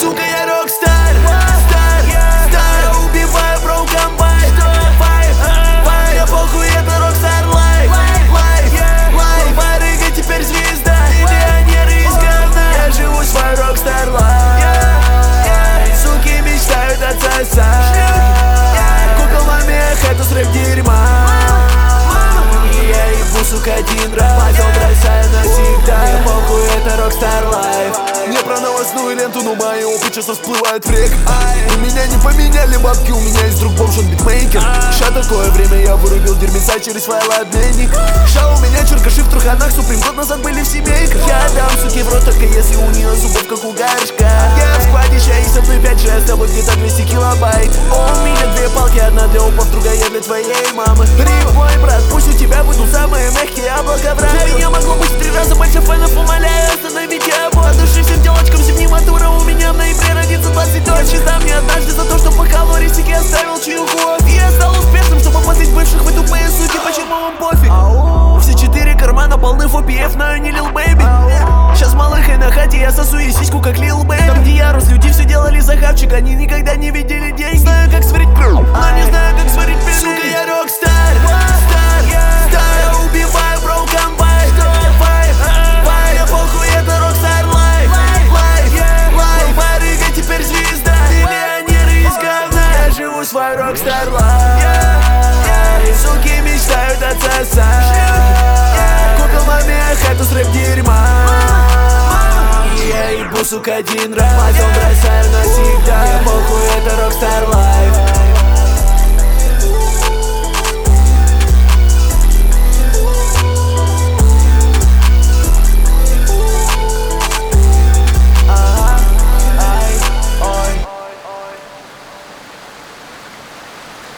Сука, я рокстар, стар, убиваю broken vibe. Я похуй, это рокстар лайф. Барыга теперь звезда, миллионеры из говна. Я живу свой рокстар лайф. Суки мечтают отсосать. Кукол маме, хатус рэп дерьма. Я ебу, сука, один раз, потом бросаю навсегда. Я похуй, это рокстар лайф. Не про новостную ленту, но мои опыт часто всплывают в рек. У меня не поменяли бабки, у меня есть друг бомж, он битмейкер. Ща такое время, я вырубил дерьмеца через файлообменник. Ща у меня черкаши в труханах, Суприм год назад были в семейках. Я дам суки в рот, только если у нее зубов как у горшка. Я в складе, ща и со мной 5-6, с тобой где-то 200 килобайт. У меня две палки, одна для упов, другая для твоей мамы. Прибой, брат, пусть у тебя будут самые мягкие облака в раю. У меня могло быть в 3 раза больше фэнов, умоляю, остановите его. От души всем девочкам зимнематура, у меня в ноябре родится 20 дочь. Дам мне однажды за то, что по калорисике оставил чаюху. Я стал успешным, чтобы позлить бывших, вы тупые суки, почему вам пофиг? Все 4 кармана полны фопиев, но я не Lil Baby. Сейчас малыхой на хате, я сосу и сиську как Lil Baby. Там где я рос, люди все делали за хавчик, они никогда не видели деньги. Знаю, как сварить пирог, но не знаю, как сварить пельмени. Сука, я рокстар, стар, убиваю broken vibe. Я похуй, это рокстар лайф. Барыга теперь звезда, миллионеры из говна. Я живу свой рокстар лайф. Суки мечтают отсосать. Кукол маме, хатус рэп дерьма. Я ебу, сука, один раз, потом бросаю навсегда. Я похуй, это рокстар